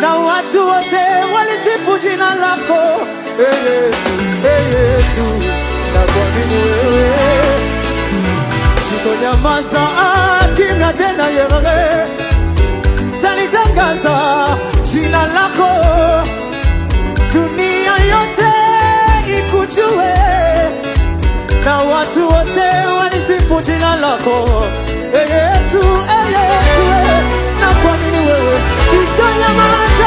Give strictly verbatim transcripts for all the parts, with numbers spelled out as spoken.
na watu wote walisifu jina lako. Ee Yesu, ee Yesu, nakuamini wewe. Sitonyamaza kimya tena yeye. Talitangaza jina lako, dunia yote ikujue, na watu wote walisifu jina lako. Ee Yesu, ee Yesu, nakuamini wewe. Sitonyamaza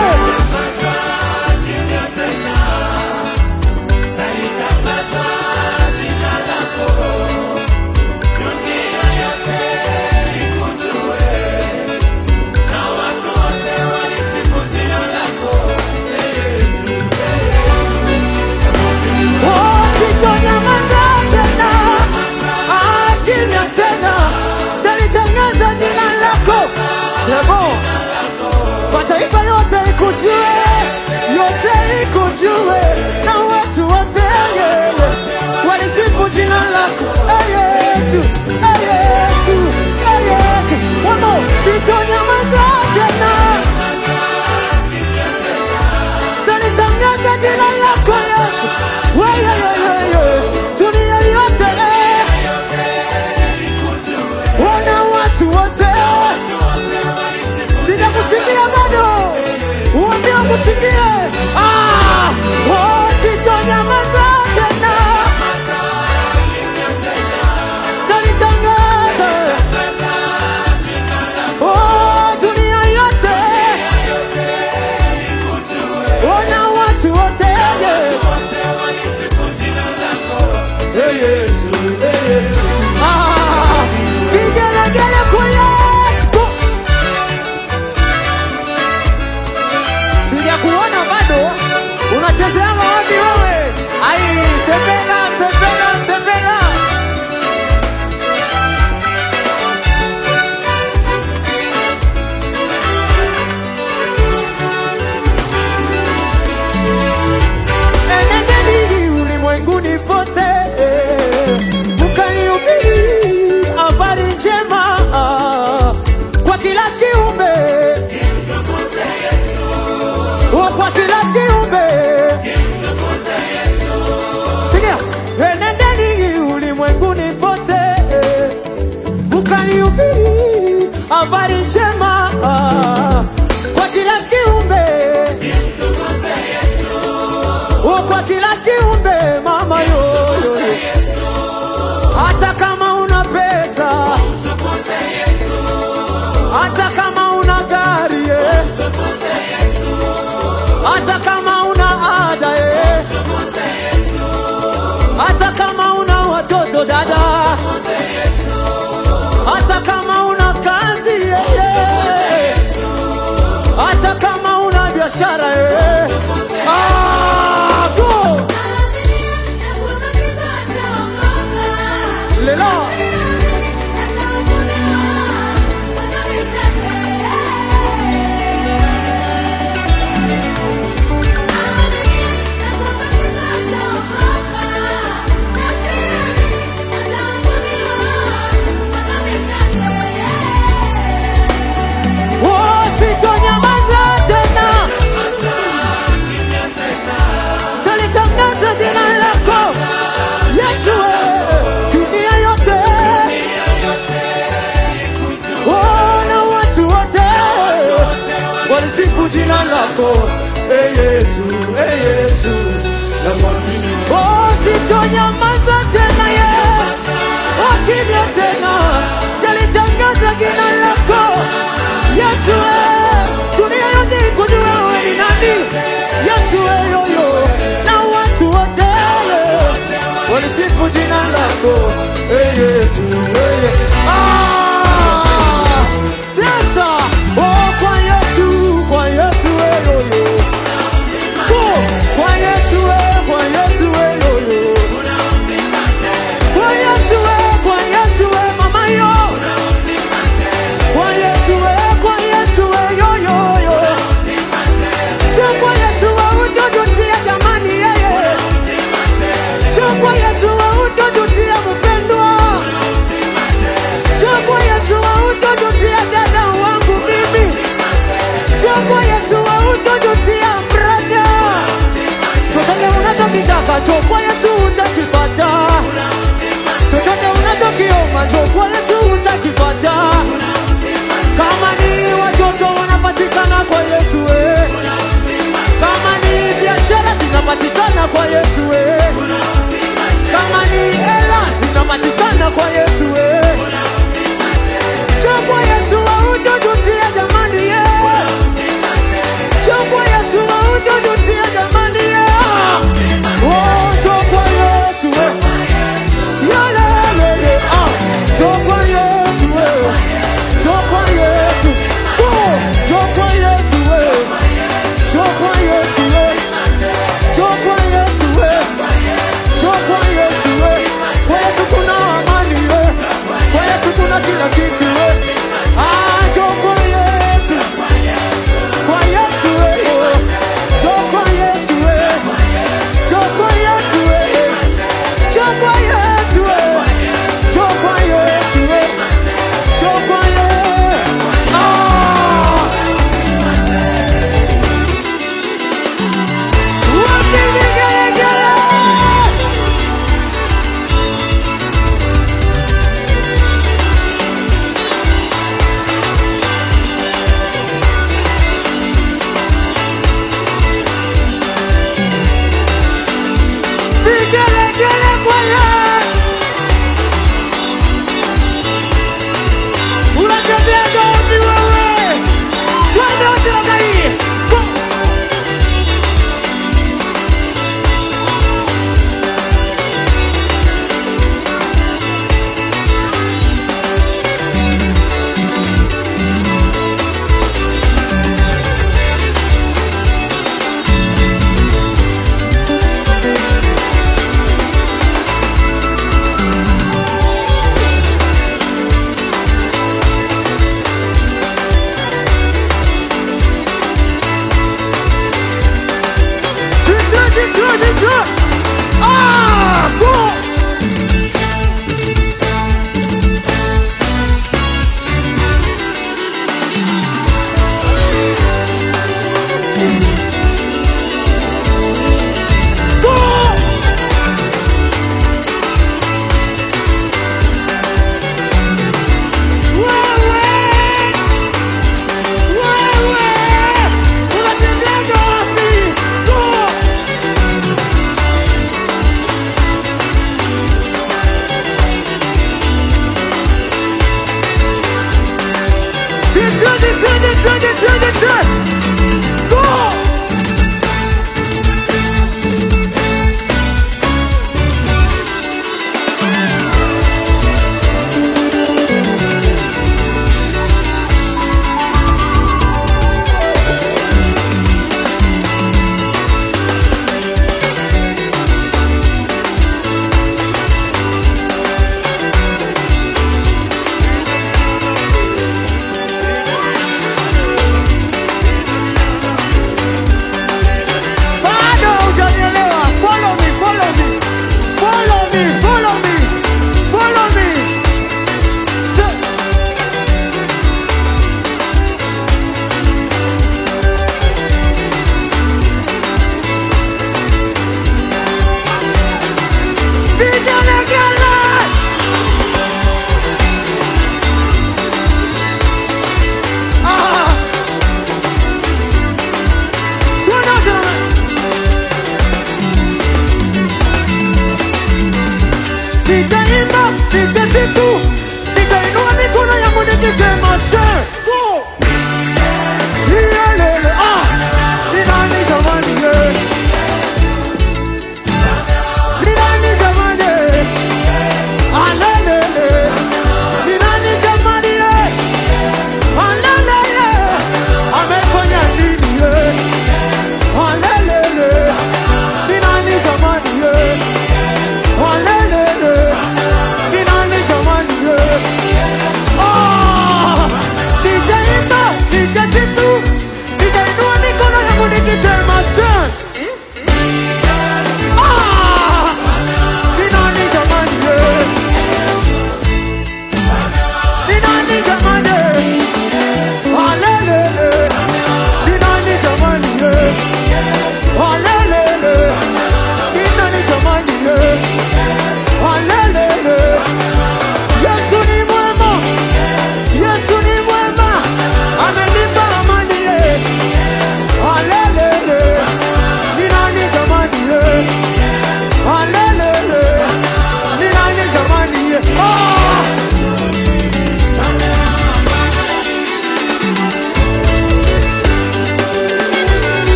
kimya tena. Talitangaza jina lako, dunia yote ikujue, na watu wote walisifu jina lako. Ee Yesu, ee Yesu, oh, sitonyamaza tena, ah, kimya tena. Talitangaza jina lako, sema mataifa yote ikujue, yote ikujue, na watu wote walisifu jina lako. Ee Yesu, ee Yesu, ee Yesu, wamo sitonyamaza tena. Talitangaza jina lako Yesu, wewe wewe, dunia yote wana watu wote. Sijakusikia bado, uambie kusikie. Ah, oh, sitonyamaza tena. Talitangaza, oh, dunia yote, wana watu wote. Ee Yesu, ee Yesu, ah, vigelegele kwa Yesu. Sijakuona bado, unachezea wapi wewe? Ai, sepela, sepela, sepela. Enendeni ulimwenguni pote, mkanihubiri habari njema kwa kila kiumbe. Mtukuze Yesu, kwa kila kiumbe. Mtukuze Yesu. Sikia, enendeni ulimwenguni pote, mkanihubiri habari njema kwa kila kiumbe. Mtukuze Yesu, kwa kila kiumbe. Mama yo, hata kama una pesa, mtukuze Yesu. Hata kama una gari, mtukuze Yesu. Hata kama una ada, mtukuze Yesu. Hata kama una watoto dada, mtukuze Yesu. Hata kama una kazi, mtukuze Yesu. Hata kama una biashara, ah, go lelo. Oh, sitonyamaza tena. Talitangaza jina lako Yesu, dunia yote, oh, na watu wote walisifu jina lako. Ee Yesu, ee Yesu, nakuamini. Oh, sitonyamaza tena Yesu, oh, kimya tena. Talitangaza jina lako Yesu, dunia yote ikujue wewe ni nani. Yesu, yoyo, na watu wote walisifu jina lako. Ee Yesu, ee, ah, sasa, oh, kwa Yesu, kwa Yesu, yoyo, kwa Yesu, kwa Yesu, yoyo, kwa Yesu, kwa Yesu.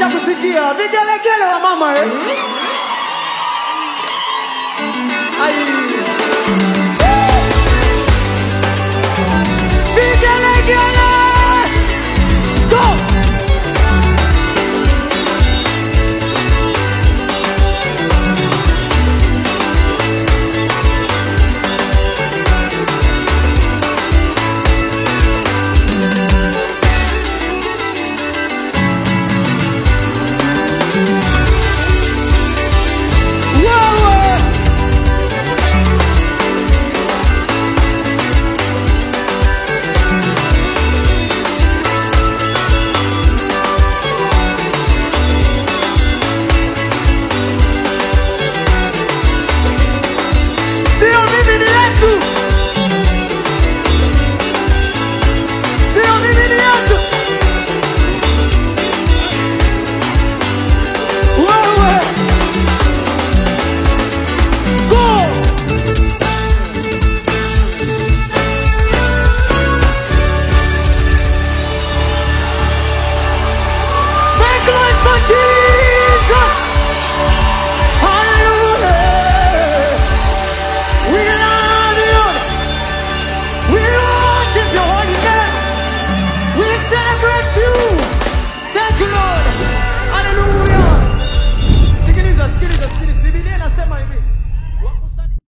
Nataka kusikia vigelegele wa mama eh. Ai